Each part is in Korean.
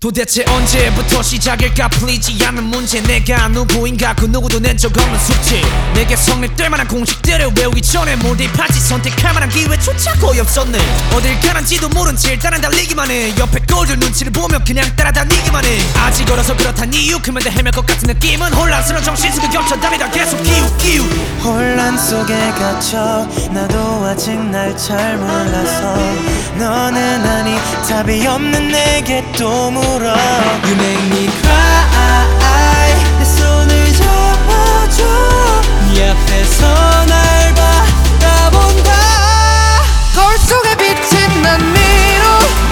도대체 언제부터 시작일까 풀리지 않는 문제 내가 누구인가 그 누구도 낸 적 없는 숙제 내게 성립될 만한 공식들을 외우기 전에 몰입하지 선택할 만한 기회조차 거의 없었네 어딜 가는지도 모른 채 일단은 달리기만 해 옆에 꼴들 눈치를 보며 그냥 따라다니기만 해 아직 어려서 그렇단 이유 그만대 헤맬 것 같은 느낌은 혼란스러운 정신속에 겹쳐 다니다 계속 기우 혼란 속에 갇혀 나도 아직 날 잘 몰라서 너는 아니 답이 없는 내게 또 물어 You make me cry 내 손을 잡아줘 네 앞에서 날 바라본다 거울 속에 비친 난 미로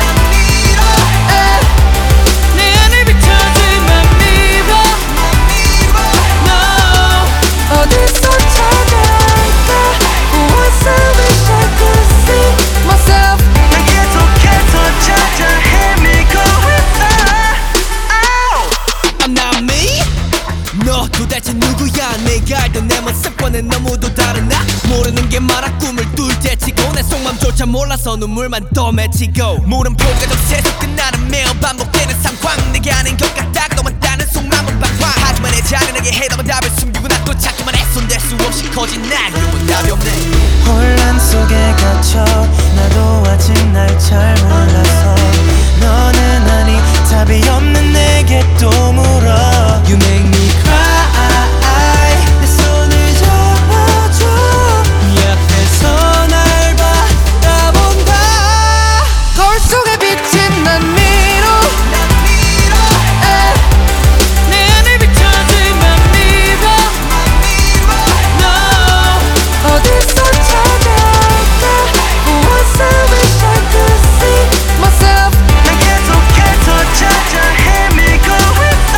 내 안에 비춰진 미로 No 어디서 찾아갈까 What's I wish I could see myself 난 계속해서 찾아 헤매고 I'm not me? 너 도대체 누구야 내가 알던 내 모습과는 너무도 다른 나 모르는 게 많아 꿈을 뚫대치고 내 속맘조차 몰라서 눈물만 더 맺히고 물음표가 적세서 끝나는 매일 반복되는 상황 내가 아닌 것 같다가 너만 따는 속마음은 방황 하지만 내 잔인하게 해답은 답을 숨기고 나 또 찾기만 해 손댈 수 없이 커진 날 이런 답이 없네 혼란 속에 갇혀 나도 아직 날 잘 몰라서 너는 아니 답이 없는 내게 또 물어 You make me cry 내 손을 잡아줘 네 앞에서 날 바라본다 거울 속에 비친 난 미로 내 안에 비춰진 난 미로 No 어디서 찾아갈까 What's I wish I could see myself 난 계속해서 찾아 헤매고 있어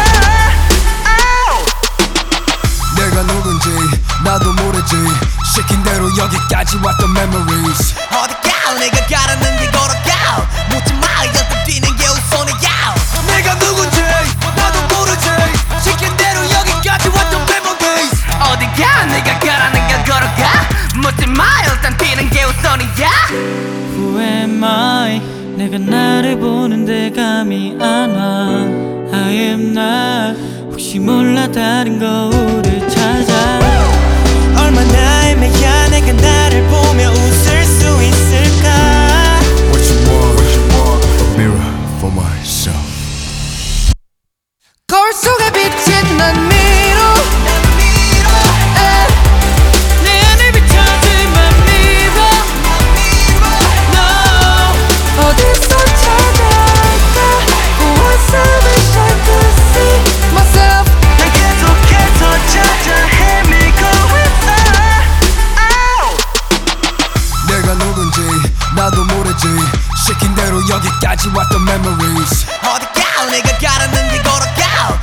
내가 누군지 나도 모르지 시킨 대로 여기까지 왔던 memories 어디가 내가 가라는데 걸어가 묻지 마 여태 뛰는 게 우선이야 내가 누군지 나도 모르지 시킨 대로 여기까지 왔던 memories 어디가 내가 가라는 게 걸어가 묻지 마 일단 뛰는 게 우선이야 Who am I 내가 나를 보는데 감이 안 와 I am not 혹시 몰라 다른 거울을 찾아 얼마나 애매야 내가 나를 보며 웃을 수 있을까 What you want A mirror for myself 거울 속에 비친 난 미로 내 안에 비춰진 난 미로 No 어디서 찾아갈까 What's I wish I could see myself 난 계속해서 찾아 헤매고 있어 내가 누군지 나도 모르지 시킨 대로 여기까지 왔던 memories 어디가 내가 가라는데 걸어가